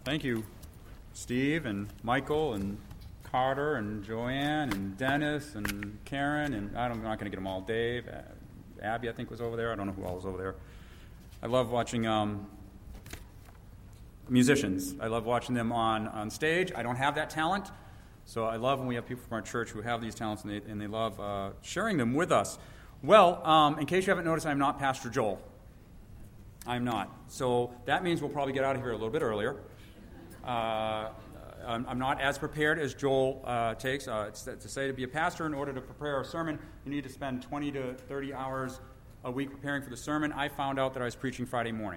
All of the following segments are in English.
Thank you, Steve and Michael and Carter and Joanne and Dennis and Karen and I'm not going to get them all. Dave, Abby, I think was over there. I don't know who all was over there. I love watching musicians. I love watching them on stage. I don't have that talent, so I love when we have people from our church who have these talents and they love sharing them with us. Well, in case you haven't noticed, I'm not Pastor Joel. I'm not. So that means we'll probably get out of here a little bit earlier. I'm not as prepared as Joel takes. To say to be a pastor, in order to prepare a sermon, you need to spend 20 to 30 hours a week preparing for the sermon. I found out that I was preaching Friday morning.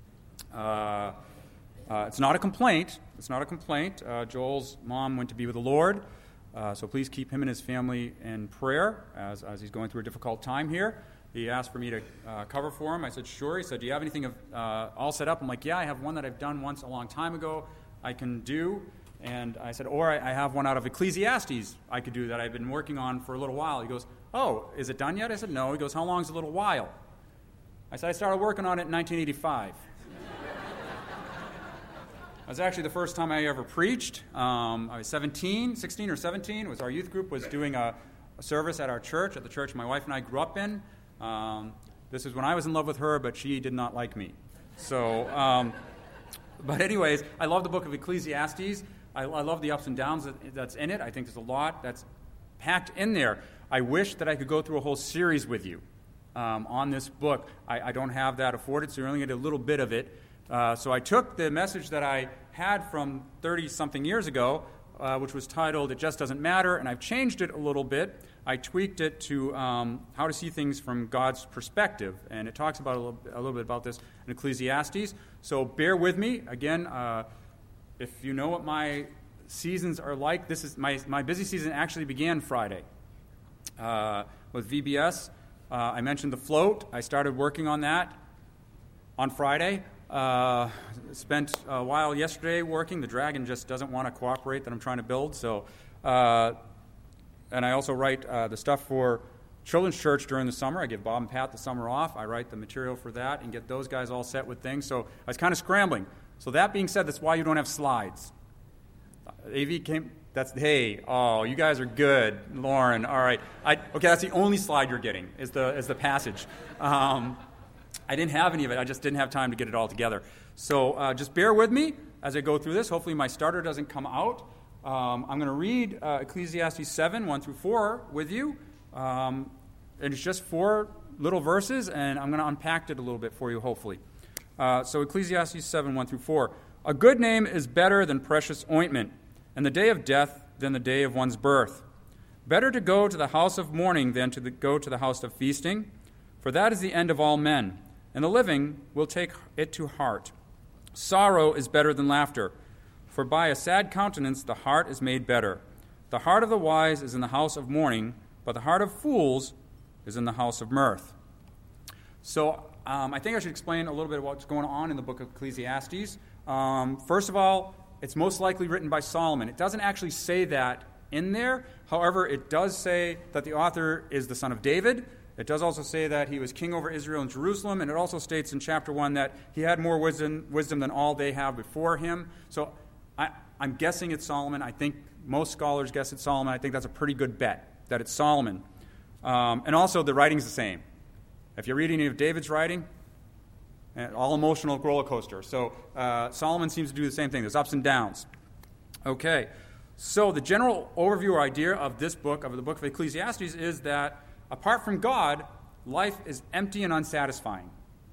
It's not a complaint. It's not a complaint. Joel's mom went to be with the Lord, so please keep him and his family in prayer as he's going through a difficult time here. He asked for me to cover for him. I said, sure. He said, do you have anything all set up? I'm like, yeah, I have one that I've done once a long time ago I can do. And I said, or I have one out of Ecclesiastes I could do that I've been working on for a little while. He goes, oh, is it done yet? I said, no. He goes, how long is a little while? I said, I started working on it in 1985. That was actually the first time I ever preached. I was 16 or 17. It was our youth group was doing a service at our church, at the church my wife and I grew up in. This is when I was in love with her, but she did not like me. So, but anyways, I love the book of Ecclesiastes. I love the ups and downs that's in it. I think there's a lot that's packed in there. I wish that I could go through a whole series with you on this book. I don't have that afforded, so you're only going to get a little bit of it. So I took the message that I had from 30-something years ago, which was titled, It Just Doesn't Matter, and I've changed it a little bit. I tweaked it to how to see things from God's perspective, and it talks about a little bit about this in Ecclesiastes. So bear with me. Again, if you know what my seasons are like, this is my busy season actually began Friday with VBS. I mentioned the float. I started working on that on Friday. Spent a while yesterday working. The dragon just doesn't want to cooperate that I'm trying to build. So, and I also write the stuff for Children's Church during the summer. I give Bob and Pat the summer off. I write the material for that and get those guys all set with things. So I was kind of scrambling. So that being said, that's why you don't have slides. AV came. Hey, you guys are good, Lauren. All right. Okay, that's the only slide you're getting is the passage. I didn't have any of it. I just didn't have time to get it all together. So just bear with me as I go through this. Hopefully my starter doesn't come out. I'm going to read Ecclesiastes 7, 1 through 4 with you. And it's just 4 little verses, and I'm going to unpack it a little bit for you, hopefully. So Ecclesiastes 7, 1 through 4. A good name is better than precious ointment, and the day of death than the day of one's birth. Better to go to the house of mourning than to go to the house of feasting, for that is the end of all men, and the living will take it to heart. Sorrow is better than laughter, for by a sad countenance the heart is made better. The heart of the wise is in the house of mourning, but the heart of fools is in the house of mirth. So I think I should explain a little bit of what's going on in the book of Ecclesiastes. First of all, it's most likely written by Solomon. It doesn't actually say that in there. However, it does say that the author is the son of David. It does also say that he was king over Israel and Jerusalem, and it also states in chapter 1 that he had more wisdom than all they have before him. So I'm guessing it's Solomon. I think most scholars guess it's Solomon. I think that's a pretty good bet that it's Solomon. And also the writing's the same. If you read any of David's writing, all emotional roller coaster. So Solomon seems to do the same thing. There's ups and downs. Okay, so the general overview or idea of this book, of the book of Ecclesiastes, is that apart from God, life is empty and unsatisfying.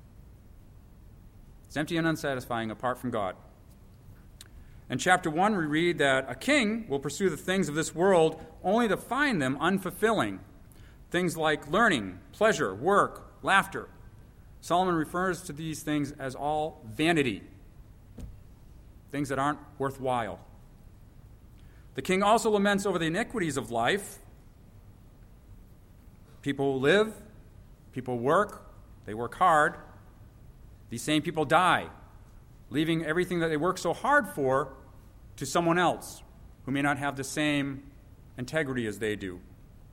It's empty and unsatisfying apart from God. In chapter 1, we read that a king will pursue the things of this world only to find them unfulfilling. Things like learning, pleasure, work, laughter. Solomon refers to these things as all vanity, things that aren't worthwhile. The king also laments over the iniquities of life. People live, people work, they work hard. These same people die, leaving everything that they work so hard for to someone else who may not have the same integrity as they do.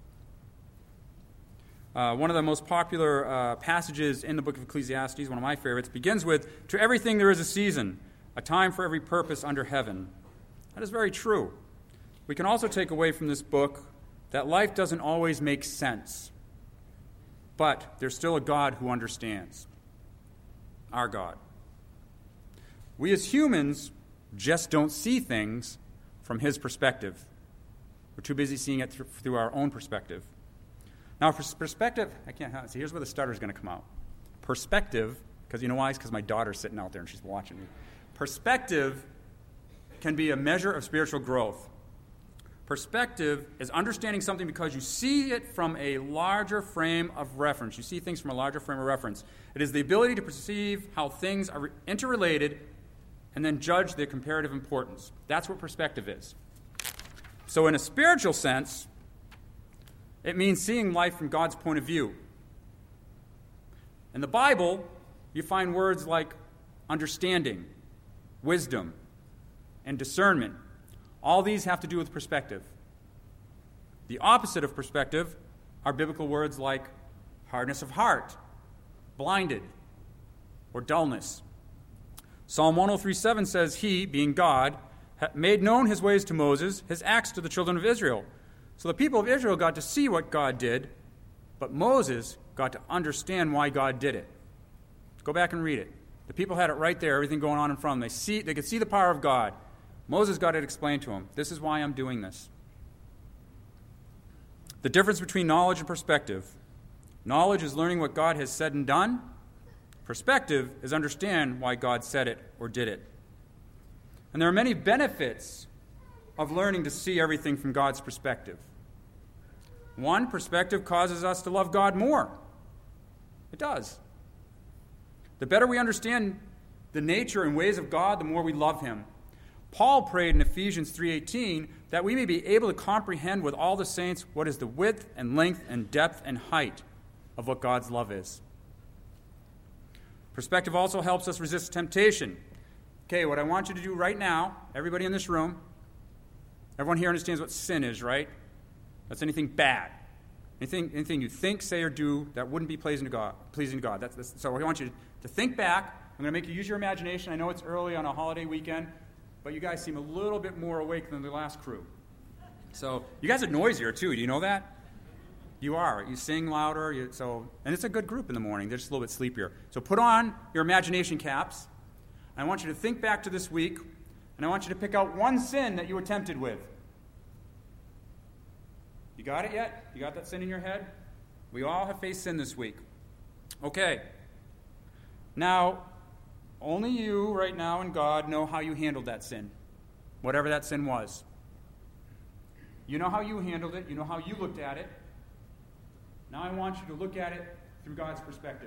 One of the most popular passages in the book of Ecclesiastes, one of my favorites, begins with, "To everything there is a season, a time for every purpose under heaven. That is very true. We can also take away from this book that life doesn't always make sense, but there's still a God who understands. Our God. We as humans just don't see things from his perspective. We're too busy seeing it through our own perspective. Now, perspective, see, here's where the stutter's going to come out. Perspective, because you know why? It's because my daughter's sitting out there and she's watching me. Perspective can be a measure of spiritual growth. Perspective is understanding something because you see it from a larger frame of reference. You see things from a larger frame of reference. It is the ability to perceive how things are interrelated and then judge their comparative importance. That's what perspective is. So in a spiritual sense, it means seeing life from God's point of view. In the Bible, you find words like understanding, wisdom, and discernment. All these have to do with perspective. The opposite of perspective are biblical words like hardness of heart, blinded, or dullness. Psalm 103:7 says, He, being God, made known his ways to Moses, his acts to the children of Israel. So the people of Israel got to see what God did, but Moses got to understand why God did it. Go back and read it. The people had it right there, everything going on in front of them. They could see the power of God. Moses got it explained to him. This is why I'm doing this. The difference between knowledge and perspective. Knowledge is learning what God has said and done. Perspective is understand why God said it or did it. And there are many benefits of learning to see everything from God's perspective. One, perspective causes us to love God more. It does. The better we understand the nature and ways of God, the more we love him. Paul prayed in Ephesians 3:18 that we may be able to comprehend with all the saints what is the width and length and depth and height of what God's love is. Perspective also helps us resist temptation. Okay, what I want you to do right now, everybody in this room, everyone here understands what sin is, right? That's anything bad. Anything you think, say, or do that wouldn't be pleasing to God. So I want you to think back. I'm going to make you use your imagination. I know it's early on a holiday weekend, but you guys seem a little bit more awake than the last crew. So you guys are noisier, too. Do you know that? You are. You sing louder. And it's a good group in the morning. They're just a little bit sleepier. So put on your imagination caps. I want you to think back to this week, and I want you to pick out one sin that you were tempted with. You got it yet? You got that sin in your head? We all have faced sin this week. Okay. Now, only you right now and God know how you handled that sin, whatever that sin was. You know how you handled it. You know how you looked at it. Now I want you to look at it through God's perspective.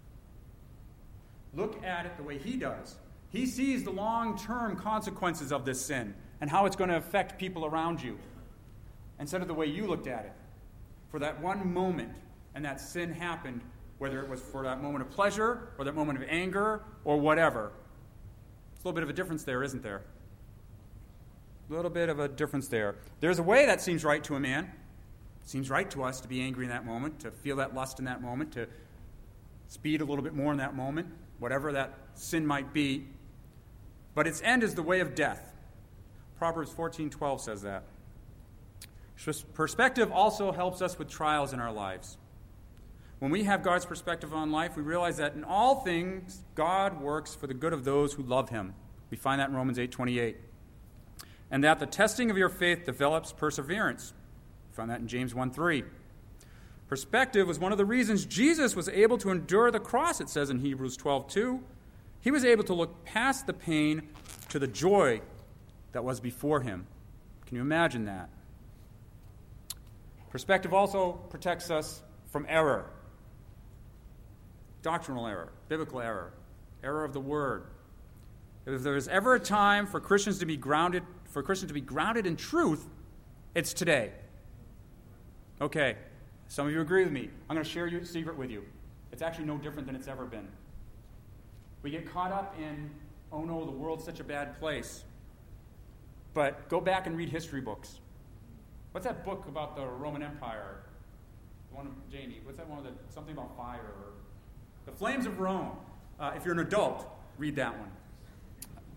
Look at it the way he does. He sees the long-term consequences of this sin and how it's going to affect people around you, instead of the way you looked at it. For that one moment, and that sin happened, whether it was for that moment of pleasure or that moment of anger or whatever. There's a little bit of a difference there, isn't there? A little bit of a difference there. There's a way that seems right to a man. It seems right to us to be angry in that moment, to feel that lust in that moment, to speed a little bit more in that moment, whatever that sin might be. But its end is the way of death. Proverbs 14:12 says that. Perspective also helps us with trials in our lives. When we have God's perspective on life, we realize that in all things, God works for the good of those who love him. We find that in Romans 8:28. And that the testing of your faith develops perseverance. We find that in James 1:3. Perspective was one of the reasons Jesus was able to endure the cross, it says in Hebrews 12:2. He was able to look past the pain to the joy that was before him. Can you imagine that? Perspective also protects us from error. Doctrinal error, biblical error, error of the word. If there is ever a time for Christians to be grounded in truth, it's today. Okay, some of you agree with me. I'm going to share a secret with you. It's actually no different than it's ever been. We get caught up in, oh no, the world's such a bad place. But go back and read history books. What's that book about the Roman Empire? The one of Jamie. What's that one something about fire? Or The Flames of Rome. If you're an adult, read that one.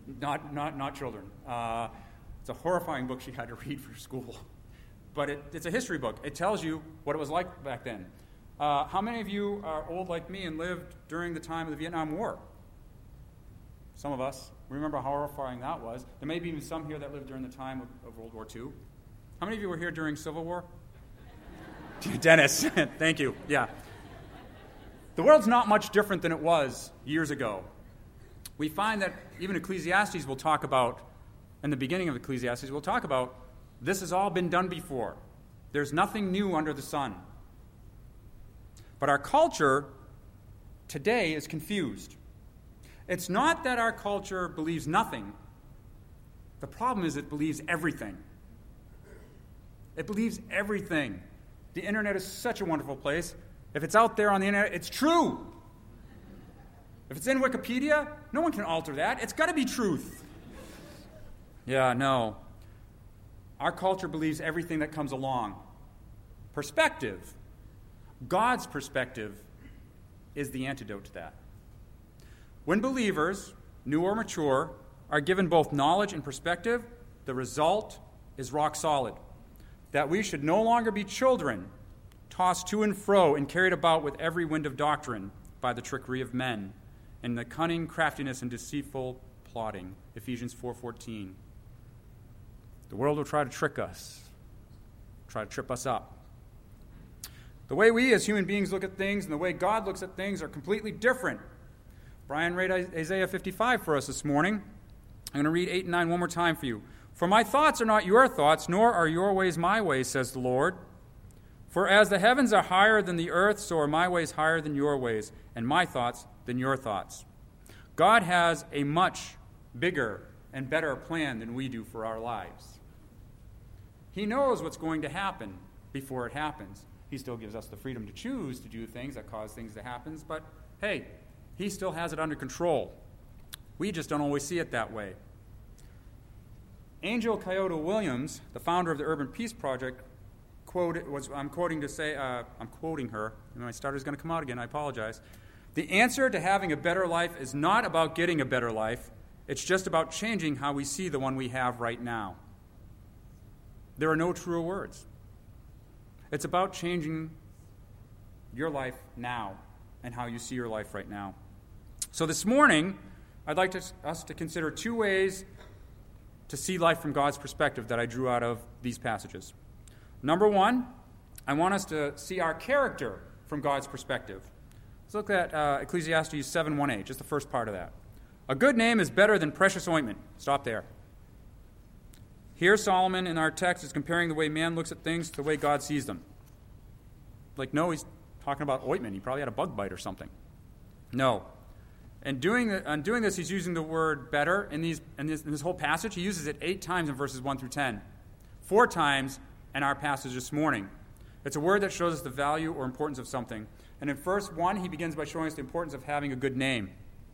Not children. It's a horrifying book she had to read for school. But it's a history book. It tells you what it was like back then. How many of you are old like me and lived during the time of the Vietnam War? Some of us. Remember how horrifying that was. There may be even some here that lived during the time of World War II. How many of you were here during Civil War? Dennis, thank you. Yeah. The world's not much different than it was years ago. We find that even Ecclesiastes will talk about, in the beginning of Ecclesiastes, we'll talk about this has all been done before. There's nothing new under the sun. But our culture today is confused. It's not that our culture believes nothing. The problem is it believes everything. It believes everything. The internet is such a wonderful place. If it's out there on the internet, it's true. If it's in Wikipedia, no one can alter that. It's got to be truth. Yeah, no. Our culture believes everything that comes along. Perspective, God's perspective, is the antidote to that. When believers, new or mature, are given both knowledge and perspective, the result is rock solid. That we should no longer be children, tossed to and fro and carried about with every wind of doctrine by the trickery of men, and the cunning craftiness and deceitful plotting. Ephesians 4:14. The world will try to trick us, try to trip us up. The way we as human beings look at things and the way God looks at things are completely different. Brian read Isaiah 55 for us this morning. I'm going to read 8 and 9 one more time for you. For my thoughts are not your thoughts, nor are your ways my ways, says the Lord. For as the heavens are higher than the earth, so are my ways higher than your ways, and my thoughts than your thoughts. God has a much bigger and better plan than we do for our lives. He knows what's going to happen before it happens. He still gives us the freedom to choose to do things that cause things to happen, but hey, he still has it under control. We just don't always see it that way. Angel Kyoto Williams, the founder of the Urban Peace Project, I'm quoting her, and my stutter's going to come out again, I apologize. The answer to having a better life is not about getting a better life. It's just about changing how we see the one we have right now. There are no truer words. It's about changing your life now and how you see your life right now. So this morning, I'd like us to consider two ways to see life from God's perspective that I drew out of these passages. Number one, I want us to see our character from God's perspective. Let's look at Ecclesiastes 7:1a, just the first part of that. A good name is better than precious ointment. Stop there. Here Solomon in our text is comparing the way man looks at things to the way God sees them. Like, no, he's talking about ointment. He probably had a bug bite or something. No. And doing this, he's using the word better in this whole passage. He uses it 8 times in verses 1 through 10. 4 times in our passage this morning. It's a word that shows us the value or importance of something. And in verse 1, he begins by showing us the importance of having a good name.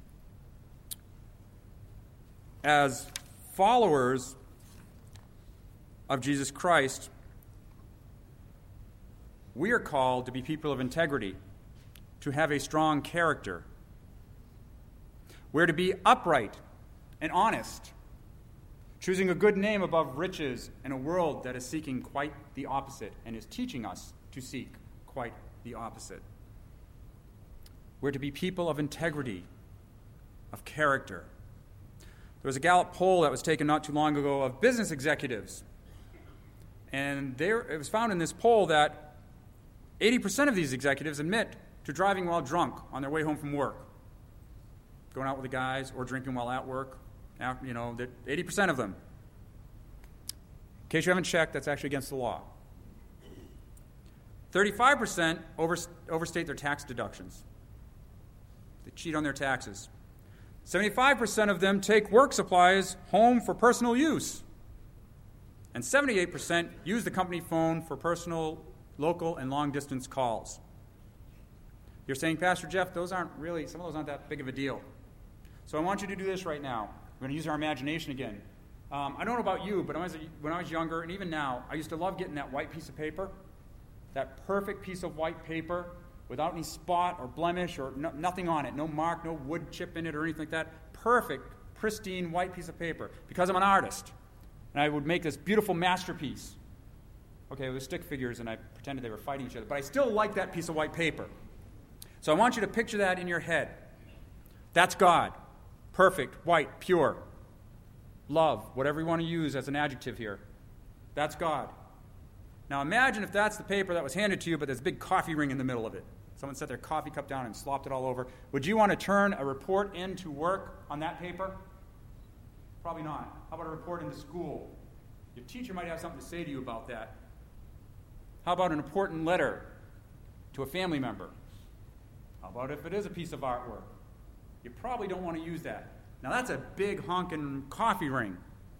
As followers of Jesus Christ, we are called to be people of integrity, to have a strong character. We're to be upright and honest, choosing a good name above riches in a world that is seeking quite the opposite and is teaching us to seek quite the opposite. We're to be people of integrity, of character. There was a Gallup poll that was taken not too long ago of business executives. And it was found in this poll that 80% of these executives admit to driving while drunk on their way home from work. Going out with the guys or drinking while at work. 80% of them. In case you haven't checked, that's actually against the law. 35% overstate their tax deductions. They cheat on their taxes. 75% of them take work supplies home for personal use. And 78% use the company phone for personal, local, and long-distance calls. You're saying, Pastor Jeff, some of those aren't that big of a deal. So I want you to do this right now. We're going to use our imagination again. I don't know about you, but when I was younger, and even now, I used to love getting that white piece of paper, that perfect piece of white paper without any spot or blemish or nothing on it, no mark, no wood chip in it or anything like that. Perfect pristine white piece of paper because I'm an artist. And I would make this beautiful masterpiece. Okay, it was stick figures, and I pretended they were fighting each other. But I still like that piece of white paper. So I want you to picture that in your head. That's God. Perfect, white, pure. Love, whatever you want to use as an adjective here. That's God. Now imagine if that's the paper that was handed to you, but there's a big coffee ring in the middle of it. Someone set their coffee cup down and slopped it all over. Would you want to turn a report in to work on that paper? Probably not. How about a report into school? Your teacher might have something to say to you about that. How about an important letter to a family member? How about if it is a piece of artwork? You probably don't want to use that. Now that's a big honking coffee ring.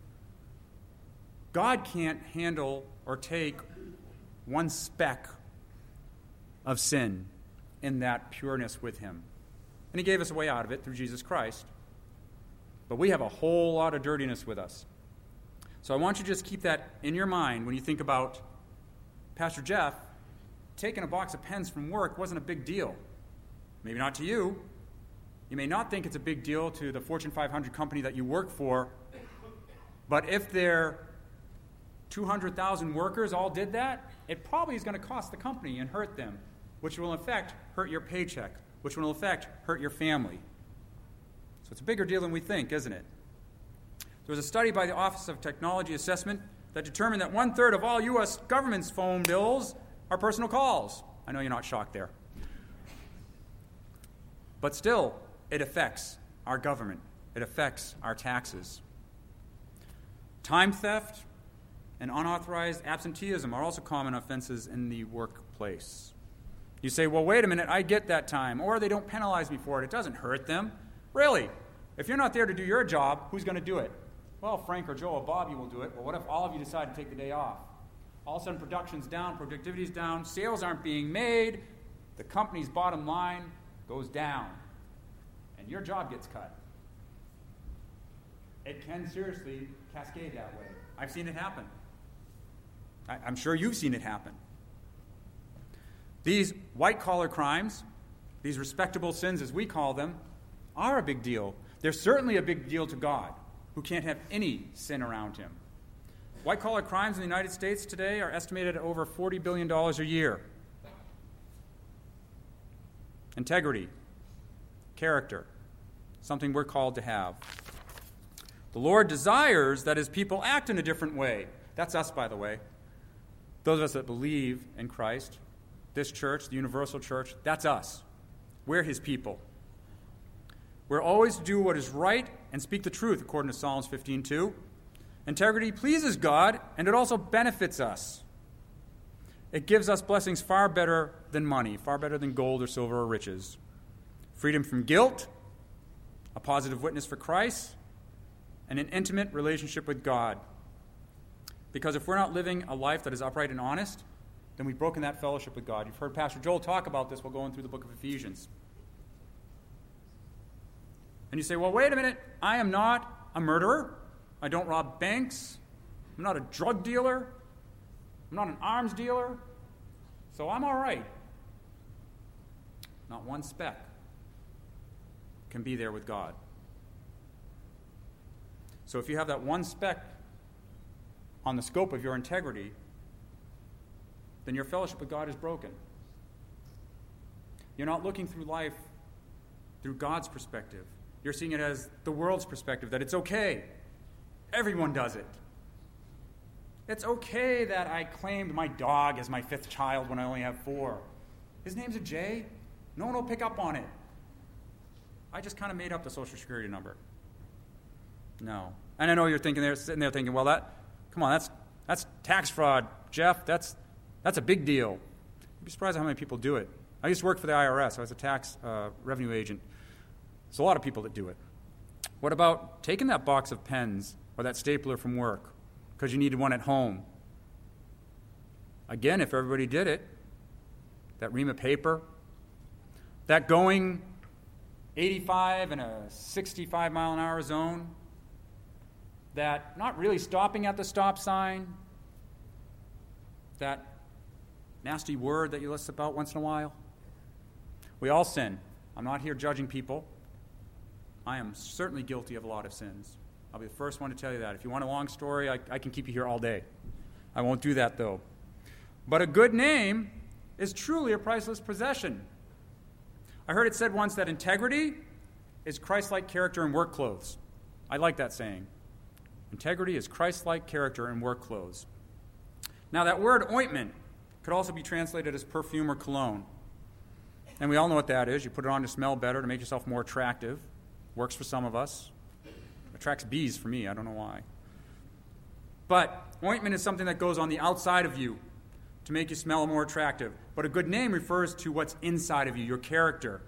God can't handle or take one speck of sin in that pureness with him. And he gave us a way out of it through Jesus Christ. But we have a whole lot of dirtiness with us. So I want you to just keep that in your mind when you think about Pastor Jeff. Taking a box of pens from work wasn't a big deal. Maybe not to you. You may not think it's a big deal to the Fortune 500 company that you work for. But if their 200,000 workers all did that, it probably is going to cost the company and hurt them, which will in effect hurt your paycheck, which will in effect hurt your family. So it's a bigger deal than we think, isn't it? There was a study by the Office of Technology Assessment that determined that 1/3 of all U.S. government's phone bills are personal calls. I know you're not shocked there. But still, it affects our government. It affects our taxes. Time theft and unauthorized absenteeism are also common offenses in the workplace. You say, well, wait a minute, I get that time. Or they don't penalize me for it. It doesn't hurt them. Really? If you're not there to do your job, who's going to do it? Well, Frank or Joe or Bobby will do it. Well, what if all of you decide to take the day off? All of a sudden, production's down, productivity's down, sales aren't being made, the company's bottom line goes down, and your job gets cut. It can seriously cascade that way. I've seen it happen. I'm sure you've seen it happen. These white-collar crimes, these respectable sins as we call them, are a big deal. They're certainly a big deal to God, who can't have any sin around him. White-collar crimes in the United States today are estimated at over $40 billion a year. Integrity, character, something we're called to have. The Lord desires that his people act in a different way. That's us, by the way. Those of us that believe in Christ, this church, the universal church, that's us. We're his people. We're always to do what is right and speak the truth, according to Psalms 15:2. Integrity pleases God, and it also benefits us. It gives us blessings far better than money, far better than gold or silver or riches. Freedom from guilt, a positive witness for Christ, and an intimate relationship with God. Because if we're not living a life that is upright and honest, then we've broken that fellowship with God. You've heard Pastor Joel talk about this while going through the book of Ephesians. And you say, well, wait a minute, I am not a murderer. I don't rob banks. I'm not a drug dealer. I'm not an arms dealer. So I'm all right. Not one speck can be there with God. So if you have that one speck on the scope of your integrity, then your fellowship with God is broken. You're not looking through life through God's perspective. You're seeing it as the world's perspective, that it's okay. Everyone does it. It's okay that I claimed my dog as my 5th child when I only have 4. His name's a Jay. No one will pick up on it. I just kind of made up the Social Security number. No. And I know you're thinking there, sitting there thinking, well, that's tax fraud, Jeff. That's a big deal. You'd be surprised at how many people do it. I used to work for the IRS. I was a tax revenue agent. There's a lot of people that do it. What about taking that box of pens or that stapler from work because you needed one at home? Again, if everybody did it, that ream of paper, that going 85 in a 65-mile-an-hour zone, that not really stopping at the stop sign, that nasty word that you list about once in a while. We all sin. I'm not here judging people. I am certainly guilty of a lot of sins. I'll be the first one to tell you that. If you want a long story, I can keep you here all day. I won't do that, though. But a good name is truly a priceless possession. I heard it said once that integrity is Christ-like character in work clothes. I like that saying. Integrity is Christ-like character in work clothes. Now, that word ointment could also be translated as perfume or cologne. And we all know what that is. You put it on to smell better, to make yourself more attractive. Works for some of us. Attracts bees for me. I don't know why. But ointment is something that goes on the outside of you to make you smell more attractive. But a good name refers to what's inside of you, your character.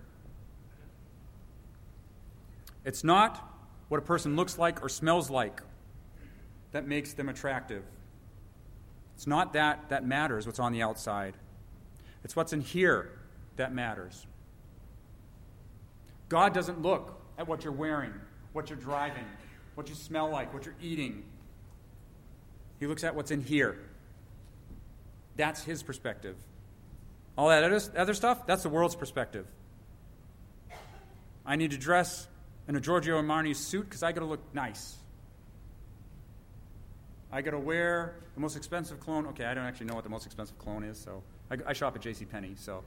It's not what a person looks like or smells like that makes them attractive. It's not that matters, what's on the outside. It's what's in here that matters. God doesn't look at what you're wearing, what you're driving, what you smell like, what you're eating. He looks at what's in here. That's his perspective. All that other stuff, that's the world's perspective. I need to dress in a Giorgio Armani suit because I got to look nice. I got to wear the most expensive cologne. Okay, I don't actually know what the most expensive cologne is, so I shop at JCPenney. So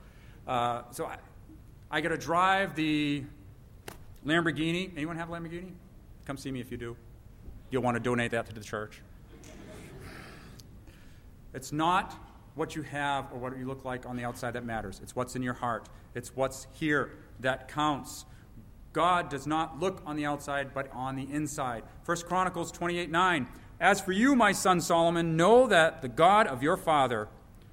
I got to drive the Lamborghini. Anyone have a Lamborghini? Come see me if you do. You'll want to donate that to the church. It's not what you have or what you look like on the outside that matters. It's what's in your heart. It's what's here that counts. God does not look on the outside, but on the inside. 1 Chronicles 28:9. As for you, my son Solomon, know that the God of your father,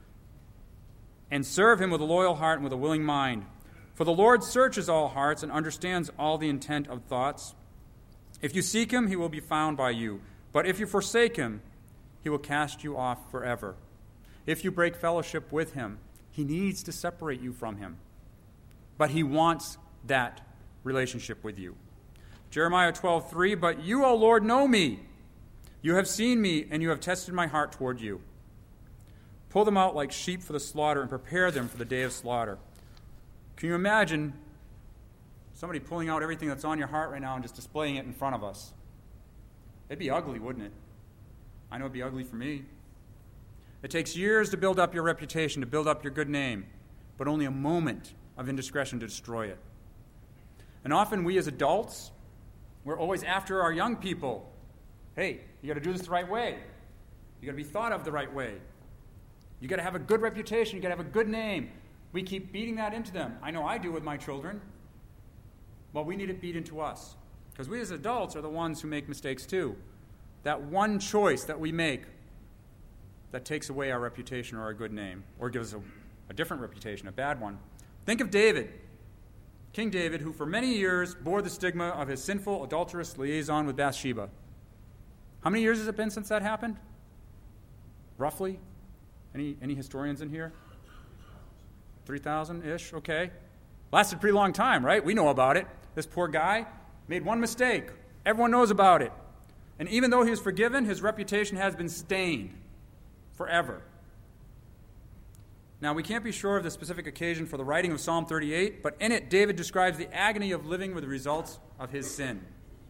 and serve him with a loyal heart and with a willing mind. For the Lord searches all hearts and understands all the intent of thoughts. If you seek him, he will be found by you. But if you forsake him, he will cast you off forever. If you break fellowship with him, he needs to separate you from him. But he wants that relationship with you. Jeremiah 12:3, but you, O Lord, know me. You have seen me, and you have tested my heart toward you. Pull them out like sheep for the slaughter and prepare them for the day of slaughter. Can you imagine somebody pulling out everything that's on your heart right now and just displaying it in front of us? It'd be ugly, wouldn't it? I know it'd be ugly for me. It takes years to build up your reputation, to build up your good name, but only a moment of indiscretion to destroy it. And often we as adults, we're always after our young people. Hey, you got to do this the right way. You got to be thought of the right way. You got to have a good reputation. You got to have a good name. We keep beating that into them. I know I do with my children. Well, we need it beat into us. Because we as adults are the ones who make mistakes too. That one choice that we make that takes away our reputation or our good name, or gives us a different reputation, a bad one. Think of David, King David, who for many years bore the stigma of his sinful, adulterous liaison with Bathsheba. How many years has it been since that happened? Roughly? Any historians in here? 3,000-ish? Okay. Lasted a pretty long time, right? We know about it. This poor guy made one mistake. Everyone knows about it. And even though he was forgiven, his reputation has been stained forever. Now, we can't be sure of the specific occasion for the writing of Psalm 38, but in it, David describes the agony of living with the results of his sin.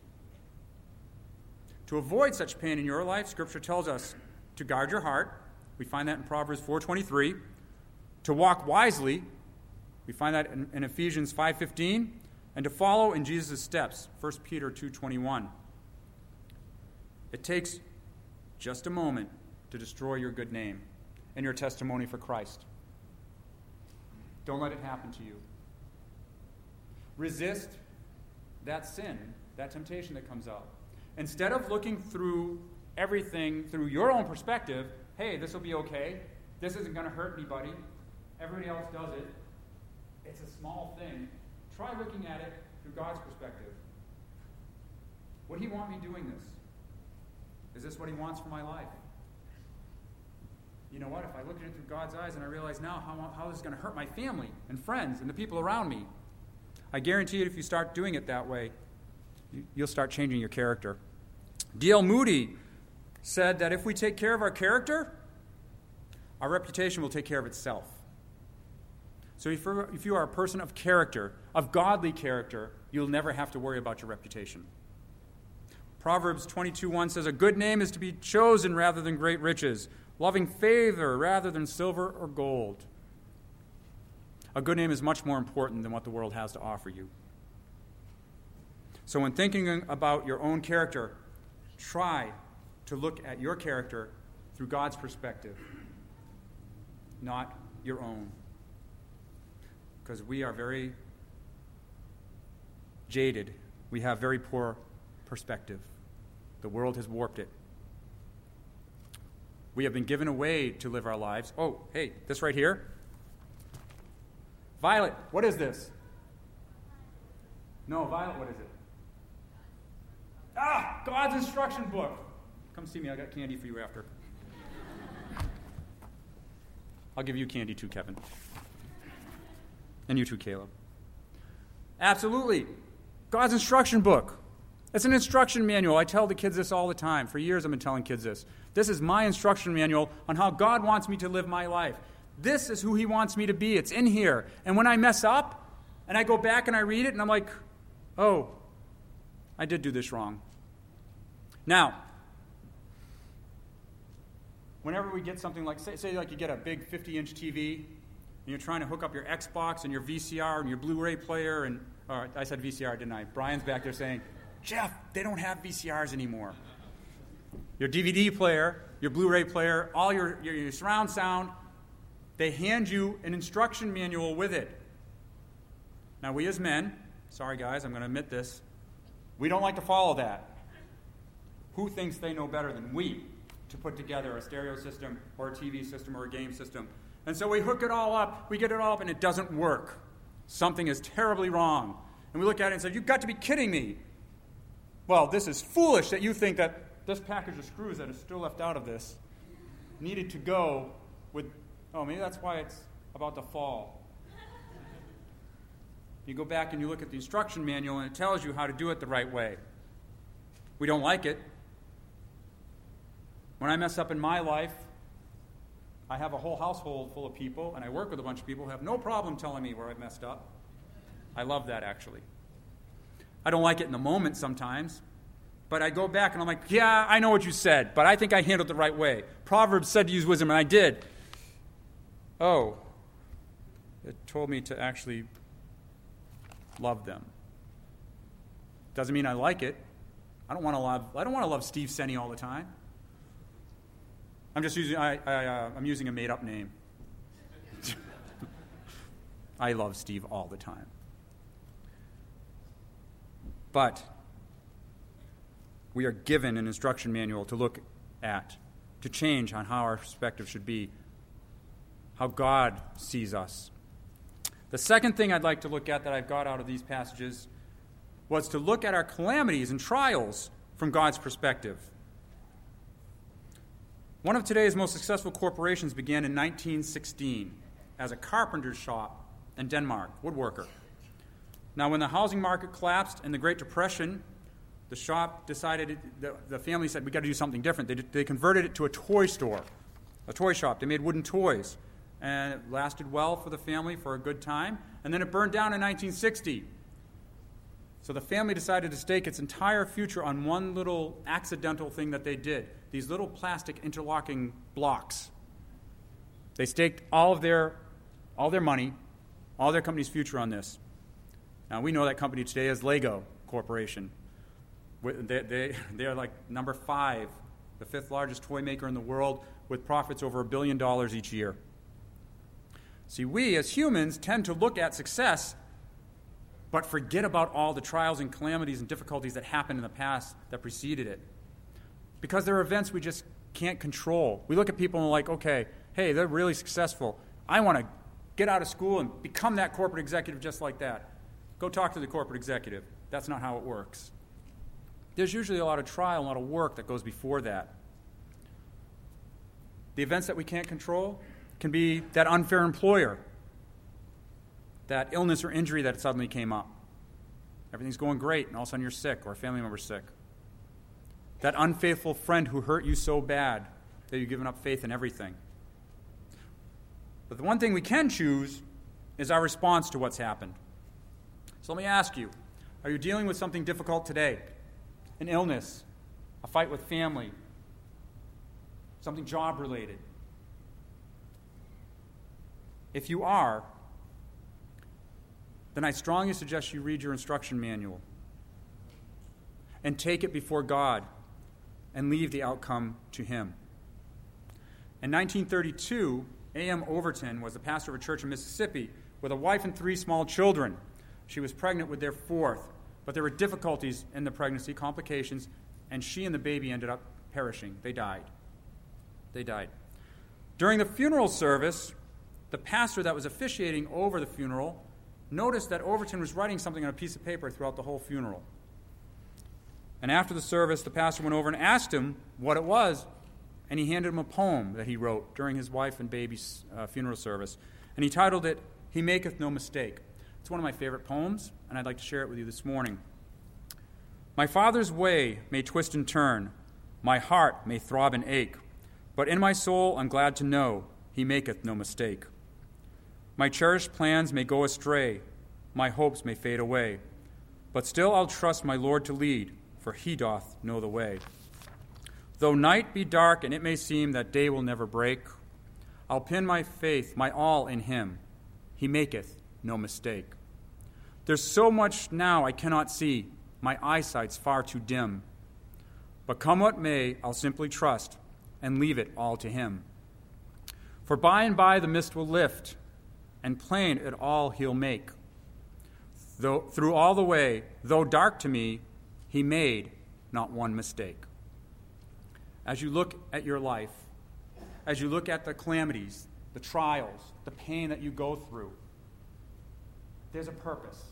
To avoid such pain in your life, Scripture tells us to guard your heart. We find that in Proverbs 4:23. To walk wisely, we find that in Ephesians 5:15. And to follow in Jesus' steps, 1 Peter 2:21. It takes just a moment to destroy your good name and your testimony for Christ. Don't let it happen to you. Resist that sin, that temptation that comes up. Instead of looking through everything through your own perspective, hey, this will be okay. This isn't going to hurt anybody. Everybody else does it. It's a small thing. Try looking at it through God's perspective. Would he want me doing this? Is this what he wants for my life? You know what? If I look at it through God's eyes and I realize now how this is going to hurt my family and friends and the people around me, I guarantee you if you start doing it that way, you'll start changing your character. D.L. Moody said that if we take care of our character, our reputation will take care of itself. So if you are a person of character, of godly character, you'll never have to worry about your reputation. Proverbs 22:1 says, "A good name is to be chosen rather than great riches, loving favor rather than silver or gold." A good name is much more important than what the world has to offer you. So when thinking about your own character, try to look at your character through God's perspective, not your own. Because we are very jaded. We have very poor perspective. The world has warped it. We have been given a way to live our lives. Oh, hey, this right here. Violet, what is this? No, Violet, what is it? God's instruction book. Come see me, I got candy for you after. I'll give you candy too, Kevin. And you too, Caleb. Absolutely. God's instruction book. It's an instruction manual. I tell the kids this all the time. For years I've been telling kids this. This is my instruction manual on how God wants me to live my life. This is who he wants me to be. It's in here. And when I mess up, and I go back and I read it, and I'm like, oh, I did do this wrong. Now, whenever we get something like, say like you get a big 50-inch TV, and you're trying to hook up your Xbox and your VCR and your Blu-ray player, and I said VCR, didn't I? Brian's back there saying, Jeff, they don't have VCRs anymore. Your DVD player, your Blu-ray player, all your surround sound, they hand you an instruction manual with it. Now, we as men, sorry guys, I'm going to admit this, we don't like to follow that. Who thinks they know better than we to put together a stereo system or a TV system or a game system? And so we hook it all up, we get it all up, and it doesn't work. Something is terribly wrong. And we look at it and say, you've got to be kidding me. Well, this is foolish that you think that this package of screws that is still left out of this needed to go with, oh, maybe that's why it's about to fall. You go back and you look at the instruction manual and it tells you how to do it the right way. We don't like it. When I mess up in my life, I have a whole household full of people, and I work with a bunch of people who have no problem telling me where I've messed up. I love that, actually. I don't like it in the moment sometimes, but I go back and I'm like, yeah, I know what you said, but I think I handled it the right way. Proverbs said to use wisdom, and I did. Oh, it told me to actually love them. Doesn't mean I like it. I don't want to love Steve Senny all the time. I'm using a made-up name. I love Steve all the time. But we are given an instruction manual to look at, to change on how our perspective should be, how God sees us. The second thing I'd like to look at that I've got out of these passages was to look at our calamities and trials from God's perspective. One of today's most successful corporations began in 1916 as a carpenter's shop in Denmark, woodworker. Now, when the housing market collapsed in the Great Depression, the shop decided, the family said, we've got to do something different. They converted it to a toy store, a toy shop. They made wooden toys, and it lasted well for the family for a good time, and then it burned down in 1960. So the family decided to stake its entire future on one little accidental thing that they did, these little plastic interlocking blocks. They staked all their money, all their company's future on this. Now, we know that company today as Lego Corporation. They are like number 5, the 5th largest toy maker in the world, with profits over $1 billion each year. See, we as humans tend to look at success but forget about all the trials and calamities and difficulties that happened in the past that preceded it. Because there are events we just can't control. We look at people and we're like, okay, hey, they're really successful. I want to get out of school and become that corporate executive just like that. Go talk to the corporate executive. That's not how it works. There's usually a lot of trial, a lot of work that goes before that. The events that we can't control can be that unfair employer, that illness or injury that suddenly came up. Everything's going great, and all of a sudden you're sick or a family member's sick. That unfaithful friend who hurt you so bad that you've given up faith in everything. But the one thing we can choose is our response to what's happened. So let me ask you, are you dealing with something difficult today? An illness, a fight with family, something job-related? If you are, then I strongly suggest you read your instruction manual and take it before God and leave the outcome to Him. In 1932, A.M. Overton was the pastor of a church in Mississippi with a wife and 3 small children. She was pregnant with their 4th, but there were difficulties in the pregnancy, complications, and she and the baby ended up perishing. They died. During the funeral service, the pastor that was officiating over the funeral noticed that Overton was writing something on a piece of paper throughout the whole funeral. And after the service, the pastor went over and asked him what it was, and he handed him a poem that he wrote during his wife and baby's funeral service. And he titled it, "He Maketh No Mistake." It's one of my favorite poems, and I'd like to share it with you this morning. My Father's way may twist and turn, my heart may throb and ache, but in my soul I'm glad to know He maketh no mistake. My cherished plans may go astray, my hopes may fade away, but still I'll trust my Lord to lead, for He doth know the way. Though night be dark and it may seem that day will never break, I'll pin my faith, my all in Him. He maketh no mistake. There's so much now I cannot see, my eyesight's far too dim. But come what may, I'll simply trust and leave it all to Him. For by and by the mist will lift, and plain it all He'll make. Though through all the way, though dark to me, He made not one mistake. As you look at your life, as you look at the calamities, the trials, the pain that you go through, there's a purpose.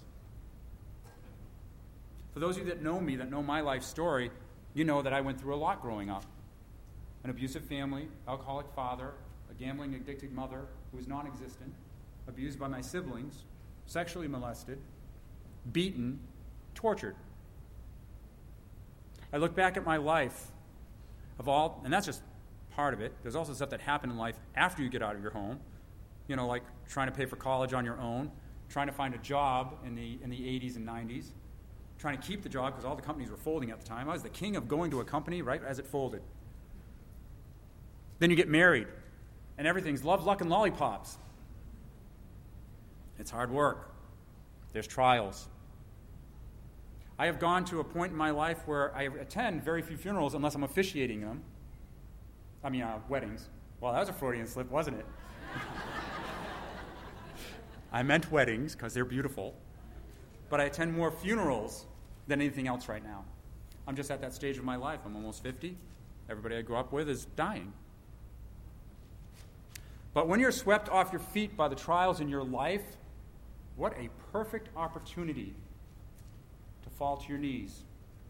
For those of you that know me, that know my life story, you know that I went through a lot growing up. An abusive family, alcoholic father, a gambling addicted mother who was non-existent, abused by my siblings, sexually molested, beaten, tortured. I look back at my life and that's just part of it. There's also stuff that happened in life after you get out of your home, like trying to pay for college on your own, trying to find a job in the 80s and 90s, trying to keep the job because all the companies were folding at the time. I was the king of going to a company right as it folded. Then you get married, and everything's love, luck, and lollipops. It's hard work. There's trials. I have gone to a point in my life where I attend very few funerals unless I'm officiating them. Weddings. Well, that was a Freudian slip, wasn't it? I meant weddings because they're beautiful. But I attend more funerals than anything else right now. I'm just at that stage of my life. I'm almost 50. Everybody I grew up with is dying. But when you're swept off your feet by the trials in your life, what a perfect opportunity to fall to your knees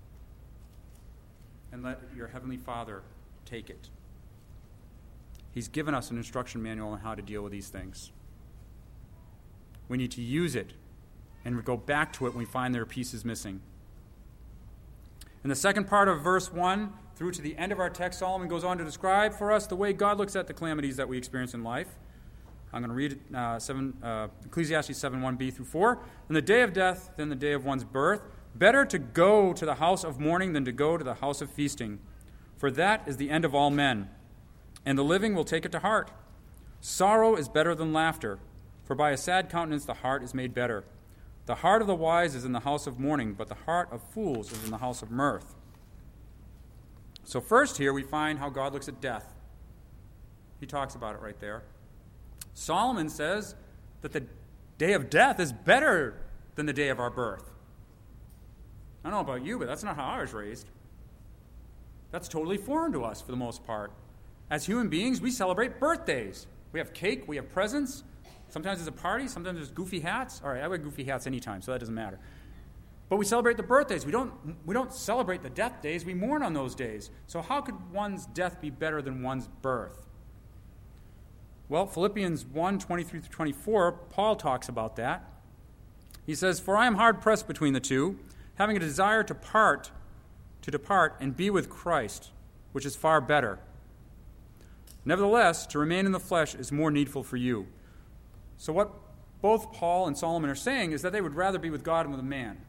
and let your Heavenly Father take it. He's given us an instruction manual on how to deal with these things. We need to use it and go back to it when we find there are pieces missing. In the second part of verse 1 through to the end of our text, Solomon goes on to describe for us the way God looks at the calamities that we experience in life. I'm going to read Ecclesiastes 7:1b through 4. In the day of death, than the day of one's birth, better to go to the house of mourning than to go to the house of feasting. For that is the end of all men, and the living will take it to heart. Sorrow is better than laughter, for by a sad countenance the heart is made better. The heart of the wise is in the house of mourning, but the heart of fools is in the house of mirth. So first here we find how God looks at death. He talks about it right there. Solomon says that the day of death is better than the day of our birth. I don't know about you, but that's not how I was raised. That's totally foreign to us for the most part. As human beings, we celebrate birthdays. We have cake, we have presents. Sometimes there's a party, sometimes there's goofy hats. All right, I wear goofy hats anytime, so that doesn't matter. But we celebrate the birthdays. We don't celebrate the death days. We mourn on those days. So how could one's death be better than one's birth? Well, Philippians 1:23-24, Paul talks about that. He says, "For I am hard pressed between the two, having a desire to depart and be with Christ, which is far better. Nevertheless, to remain in the flesh is more needful for you." So what both Paul and Solomon are saying is that they would rather be with God than with man.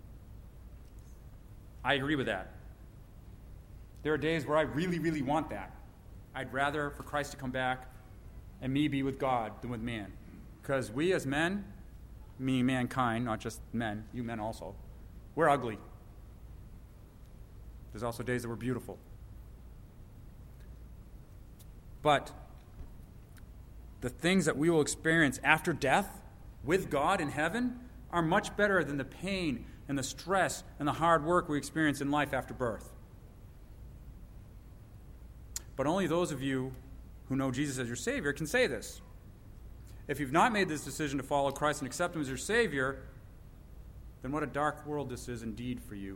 I agree with that. There are days where I really, really want that. I'd rather for Christ to come back and me be with God than with man. Because we as men, meaning mankind, not just men, you men also, we're ugly. There's also days that we're beautiful. But the things that we will experience after death with God in heaven are much better than the pain and the stress and the hard work we experience in life after birth. But only those of you who know Jesus as your Savior can say this. If you've not made this decision to follow Christ and accept Him as your Savior, then what a dark world this is indeed for you.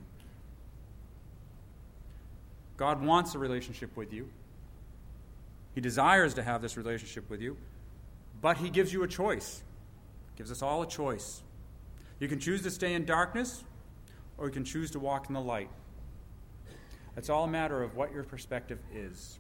God wants a relationship with you. He desires to have this relationship with you, but He gives you a choice. He gives us all a choice. You can choose to stay in darkness, or you can choose to walk in the light. It's all a matter of what your perspective is.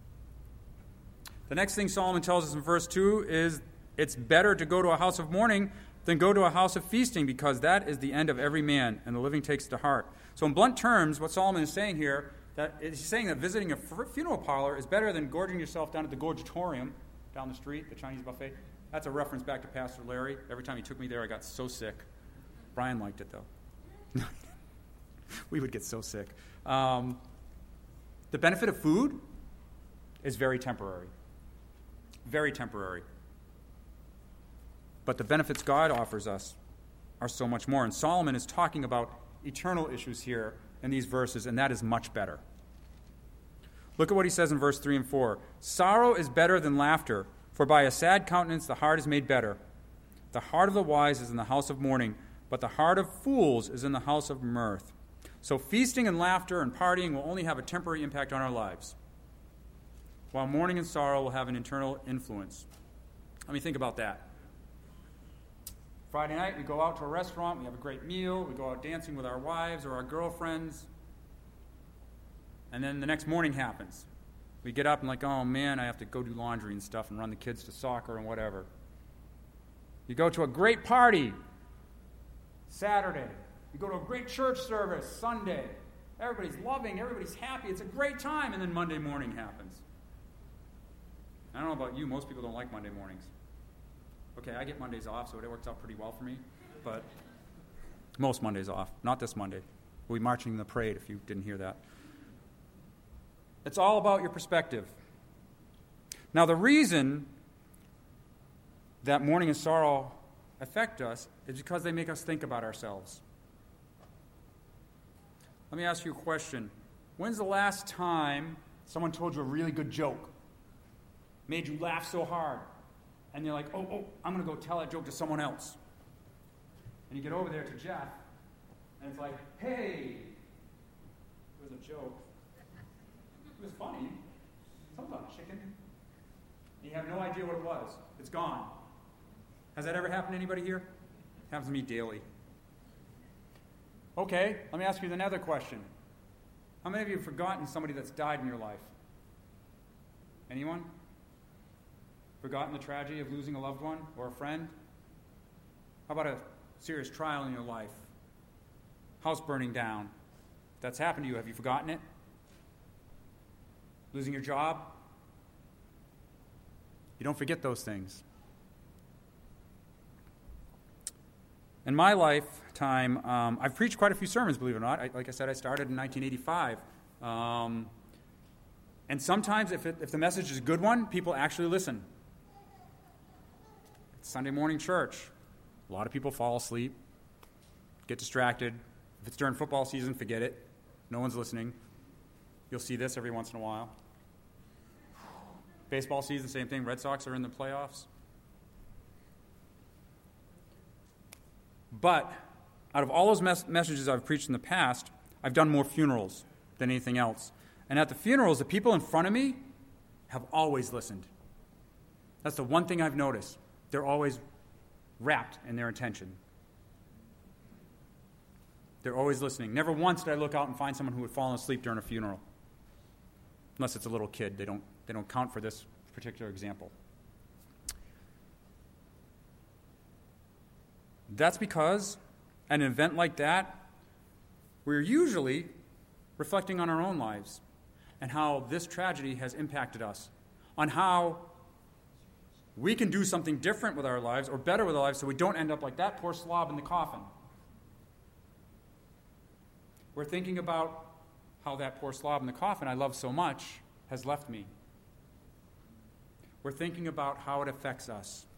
The next thing Solomon tells us in verse 2 is it's better to go to a house of mourning than go to a house of feasting, because that is the end of every man, and the living takes it to heart. So in blunt terms, what Solomon is saying here, he's saying that visiting a funeral parlor is better than gorging yourself down at the Gorgatorium down the street, the Chinese buffet. That's a reference back to Pastor Larry. Every time he took me there, I got so sick. Brian liked it, though. We would get so sick. The benefit of food is very temporary. Very temporary. But the benefits God offers us are so much more. And Solomon is talking about eternal issues here in these verses, and that is much better. Look at what he says in verse 3 and 4. Sorrow is better than laughter, for by a sad countenance the heart is made better. The heart of the wise is in the house of mourning, but the heart of fools is in the house of mirth. So feasting and laughter and partying will only have a temporary impact on our lives, while mourning and sorrow will have an internal influence. Let me think about that. Friday night, we go out to a restaurant, we have a great meal, we go out dancing with our wives or our girlfriends, and then the next morning happens. We get up and like, oh man, I have to go do laundry and stuff and run the kids to soccer and whatever. You go to a great party Saturday. You go to a great church service Sunday. Everybody's loving, everybody's happy, it's a great time, and then Monday morning happens. I don't know about you, most people don't like Monday mornings. Okay, I get Mondays off, so it works out pretty well for me, but most Mondays off. Not this Monday. We'll be marching in the parade if you didn't hear that. It's all about your perspective. Now, the reason that mourning and sorrow affect us is because they make us think about ourselves. Let me ask you a question. When's the last time someone told you a really good joke? Made you laugh so hard? And you're like, oh, I'm going to go tell that joke to someone else. And you get over there to Jeff, and it's like, hey, it was a joke. It was funny. Something about chicken. And you have no idea what it was. It's gone. Has that ever happened to anybody here? It happens to me daily. Okay, let me ask you another question. How many of you have forgotten somebody that's died in your life? Anyone? Forgotten the tragedy of losing a loved one or a friend? How about a serious trial in your life? House burning down. If that's happened to you, have you forgotten it? Losing your job? You don't forget those things. In my lifetime, I've preached quite a few sermons, believe it or not. Like I said, I started in 1985. And sometimes, if the message is a good one, people actually listen. It's Sunday morning church. A lot of people fall asleep, get distracted. If it's during football season, forget it. No one's listening. You'll see this every once in a while. Baseball season, same thing. Red Sox are in the playoffs. But out of all those messages I've preached in the past, I've done more funerals than anything else. And at the funerals, the people in front of me have always listened. That's the one thing I've noticed. They're always rapt in their attention. They're always listening. Never once did I look out and find someone who had fallen asleep during a funeral. Unless it's a little kid. They don't count for this particular example. That's because at an event like that, we're usually reflecting on our own lives and how this tragedy has impacted us, on how we can do something different with our lives or better with our lives so we don't end up like that poor slob in the coffin. We're thinking about how that poor slob in the coffin I love so much has left me. We're thinking about how it affects us.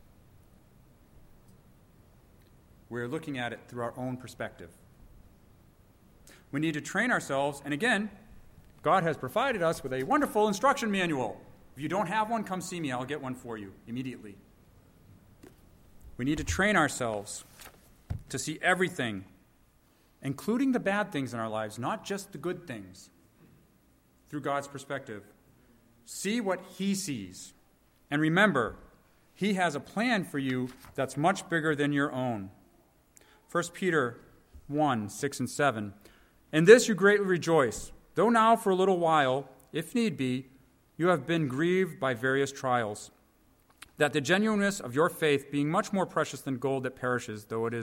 We're looking at it through our own perspective. We need to train ourselves, and again, God has provided us with a wonderful instruction manual. If you don't have one, come see me. I'll get one for you immediately. We need to train ourselves to see everything, including the bad things in our lives, not just the good things, through God's perspective. See what He sees. And remember, He has a plan for you that's much bigger than your own. 1 Peter 1, 6 and 7. In this you greatly rejoice, though now for a little while, if need be, you have been grieved by various trials, that the genuineness of your faith, being much more precious than gold that perishes, though it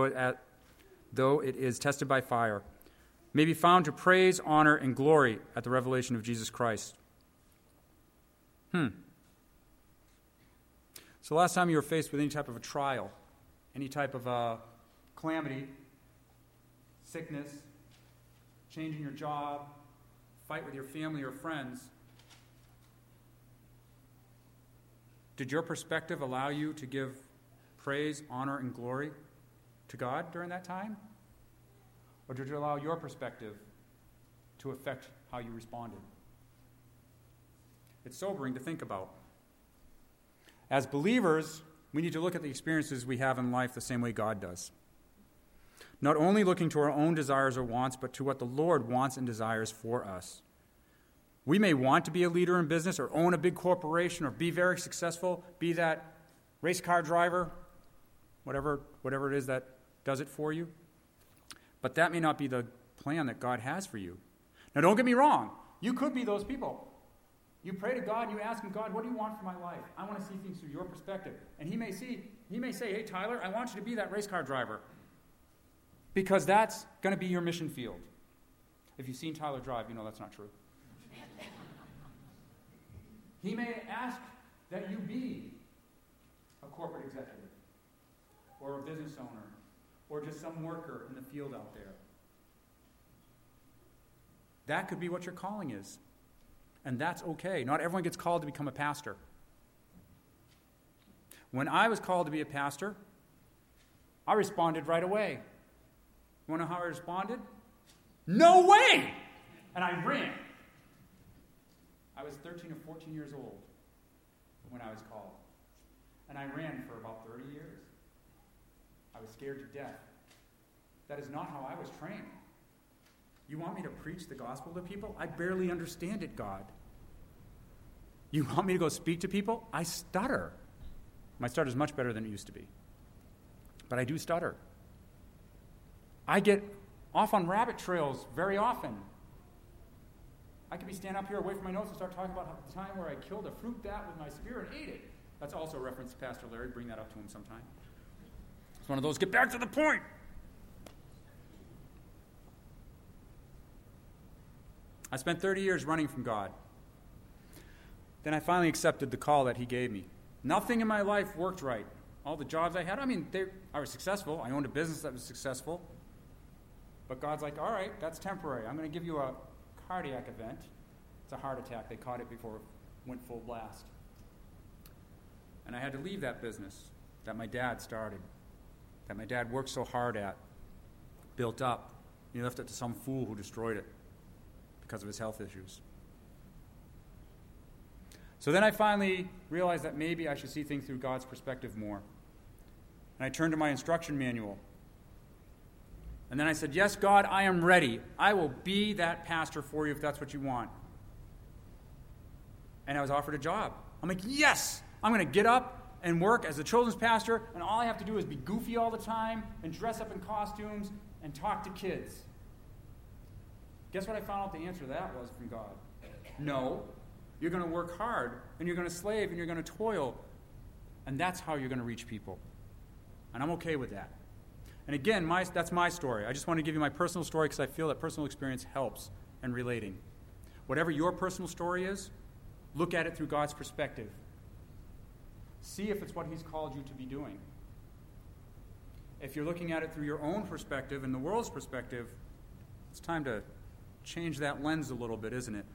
is tested by fire, may be found to praise, honor, and glory at the revelation of Jesus Christ. So last time you were faced with any type of a trial, any type of a calamity, sickness, changing your job, fight with your family or friends, did your perspective allow you to give praise, honor, and glory to God during that time? Or did you allow your perspective to affect how you responded? It's sobering to think about. As believers, we need to look at the experiences we have in life the same way God does. Not only looking to our own desires or wants, but to what the Lord wants and desires for us. We may want to be a leader in business or own a big corporation or be very successful, be that race car driver, whatever it is that does it for you. But that may not be the plan that God has for you. Now, don't get me wrong. You could be those people. You pray to God and you ask Him, God, what do you want for my life? I want to see things through your perspective. And He may say, hey, Tyler, I want you to be that race car driver. Because that's going to be your mission field. If you've seen Tyler drive, you know that's not true. He may ask that you be a corporate executive or a business owner or just some worker in the field out there. That could be what your calling is. And that's okay. Not everyone gets called to become a pastor. When I was called to be a pastor, I responded right away. You want to know how I responded? No way! And I ran. I was 13 or 14 years old when I was called. And I ran for about 30 years. I was scared to death. That is not how I was trained. You want me to preach the gospel to people? I barely understand it, God. You want me to go speak to people? I stutter. My stutter is much better than it used to be. But I do stutter. I get off on rabbit trails very often. I could be standing up here away from my notes and start talking about the time where I killed a fruit bat with my spear and ate it. That's also a reference to Pastor Larry. Bring that up to him sometime. It's one of those, get back to the point. I spent 30 years running from God. Then I finally accepted the call that He gave me. Nothing in my life worked right. All the jobs I had, I was successful. I owned a business that was successful. But God's like, all right, that's temporary. I'm going to give you a cardiac event. It's a heart attack. They caught it before it went full blast. And I had to leave that business that my dad started, that my dad worked so hard at, built up. He left it to some fool who destroyed it because of his health issues. So then I finally realized that maybe I should see things through God's perspective more. And I turned to my instruction manual. And then I said, yes, God, I am ready. I will be that pastor for you if that's what you want. And I was offered a job. I'm like, yes, I'm going to get up and work as a children's pastor, and all I have to do is be goofy all the time and dress up in costumes and talk to kids. Guess what I found out the answer to that was from God? No. You're going to work hard, and you're going to slave, and you're going to toil, and that's how you're going to reach people. And I'm okay with that. And again, that's my story. I just want to give you my personal story because I feel that personal experience helps in relating. Whatever your personal story is, look at it through God's perspective. See if it's what he's called you to be doing. If you're looking at it through your own perspective and the world's perspective, it's time to change that lens a little bit, isn't it?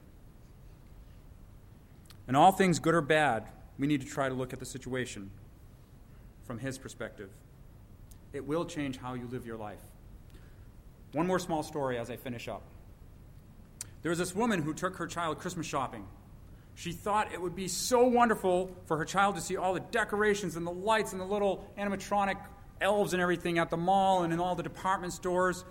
In all things, good or bad, we need to try to look at the situation from his perspective. It will change how you live your life. One more small story as I finish up. There was this woman who took her child Christmas shopping. She thought it would be so wonderful for her child to see all the decorations and the lights and the little animatronic elves and everything at the mall and in all the department stores.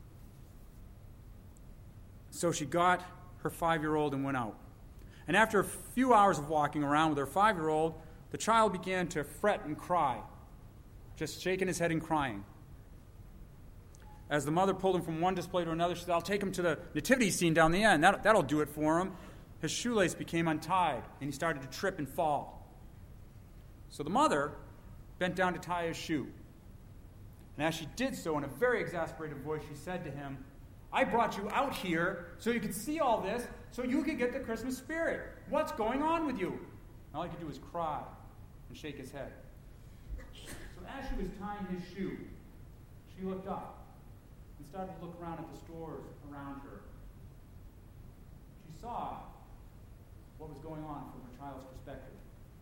So she got her 5-year-old and went out. And after a few hours of walking around with her 5-year-old, the child began to fret and cry, just shaking his head and crying. As the mother pulled him from one display to another, she said, "I'll take him to the nativity scene down the end. That'll do it for him." His shoelace became untied, and he started to trip and fall. So the mother bent down to tie his shoe. And as she did so, in a very exasperated voice, she said to him, "I brought you out here so you could see all this, so you could get the Christmas spirit. What's going on with you?" And all he could do was cry and shake his head. So as she was tying his shoe, she looked up and started to look around at the stores around her. She saw what was going on from her child's perspective.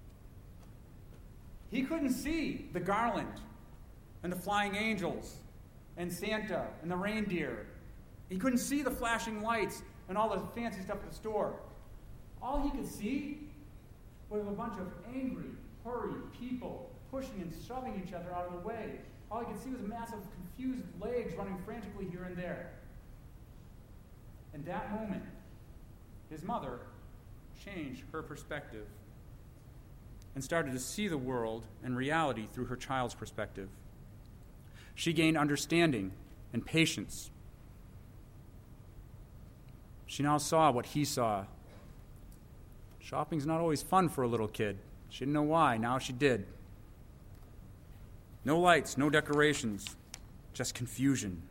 He couldn't see the garland and the flying angels and Santa and the reindeer. He couldn't see the flashing lights and all the fancy stuff at the store. All he could see was a bunch of angry, hurried people pushing and shoving each other out of the way. All he could see was a mass of confused legs running frantically here and there. In that moment, his mother changed her perspective and started to see the world and reality through her child's perspective. She gained understanding and patience. She now saw what he saw. Shopping's not always fun for a little kid. She didn't know why. Now she did. No lights, no decorations, just confusion.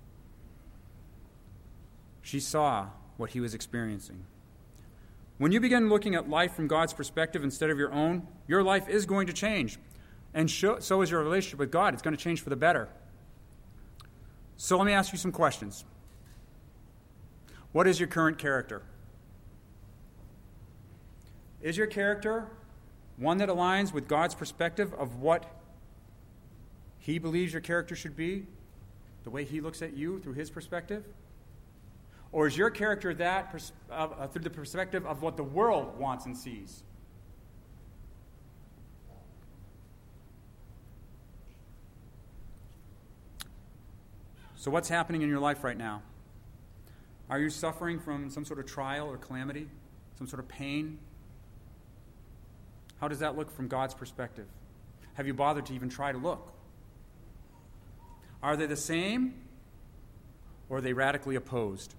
She saw what he was experiencing. When you begin looking at life from God's perspective instead of your own, your life is going to change. And so is your relationship with God. It's going to change for the better. So let me ask you some questions. What is your current character? Is your character one that aligns with God's perspective of what he believes your character should be, the way he looks at you through his perspective? Or is your character that through the perspective of what the world wants and sees? So what's happening in your life right now? Are you suffering from some sort of trial or calamity, some sort of pain? How does that look from God's perspective? Have you bothered to even try to look? Are they the same, or are they radically opposed?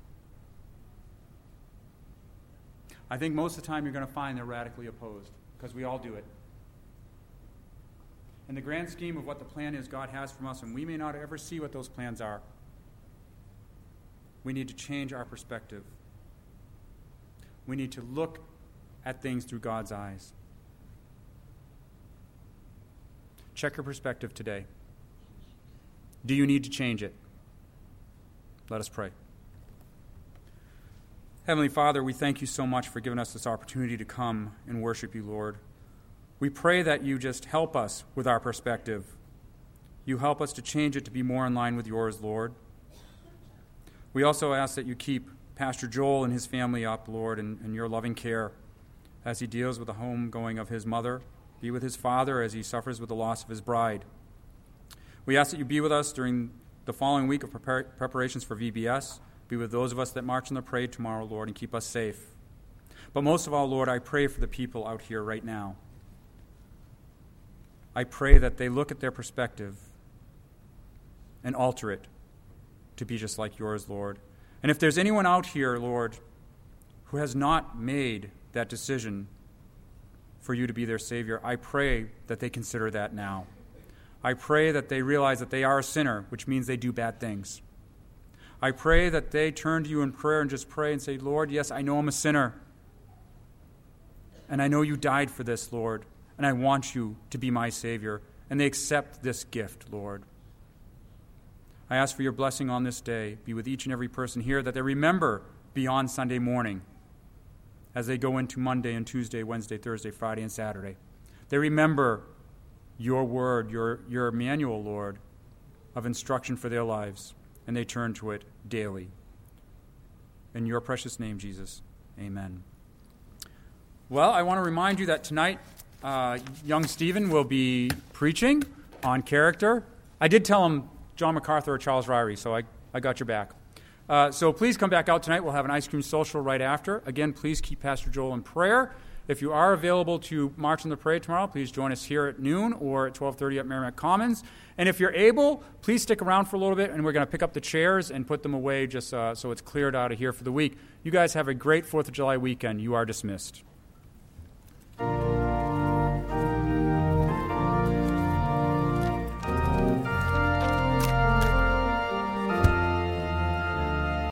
I think most of the time you're going to find they're radically opposed, because we all do it. In the grand scheme of what the plan is God has from us, and we may not ever see what those plans are, we need to change our perspective. We need to look at things through God's eyes. Check your perspective today. Do you need to change it? Let us pray. Heavenly Father, we thank you so much for giving us this opportunity to come and worship you, Lord. We pray that you just help us with our perspective. You help us to change it to be more in line with yours, Lord. We also ask that you keep Pastor Joel and his family up, Lord, in your loving care as he deals with the homegoing of his mother. Be with his father as he suffers with the loss of his bride. We ask that you be with us during the following week of preparations for VBS. Be with those of us that march in the parade tomorrow, Lord, and keep us safe. But most of all, Lord, I pray for the people out here right now. I pray that they look at their perspective and alter it to be just like yours, Lord. And if there's anyone out here, Lord, who has not made that decision for you to be their Savior, I pray that they consider that now. I pray that they realize that they are a sinner, which means they do bad things. I pray that they turn to you in prayer and just pray and say, Lord, yes, I know I'm a sinner. And I know you died for this, Lord. And I want you to be my Savior. And they accept this gift, Lord. I ask for your blessing on this day. Be with each and every person here, that they remember beyond Sunday morning as they go into Monday and Tuesday, Wednesday, Thursday, Friday, and Saturday. They remember your word, your manual, Lord, of instruction for their lives, and they turn to it daily. In your precious name, Jesus, amen. Well, I want to remind you that tonight, young Stephen will be preaching on character. I did tell him John MacArthur or Charles Ryrie, so I got your back. So please come back out tonight. We'll have an ice cream social right after. Again, please keep Pastor Joel in prayer. If you are available to march in the parade tomorrow, please join us here at noon or at 12:30 at Merrimack Commons. And if you're able, please stick around for a little bit, and we're going to pick up the chairs and put them away just so it's cleared out of here for the week. You guys have a great 4th of July weekend. You are dismissed.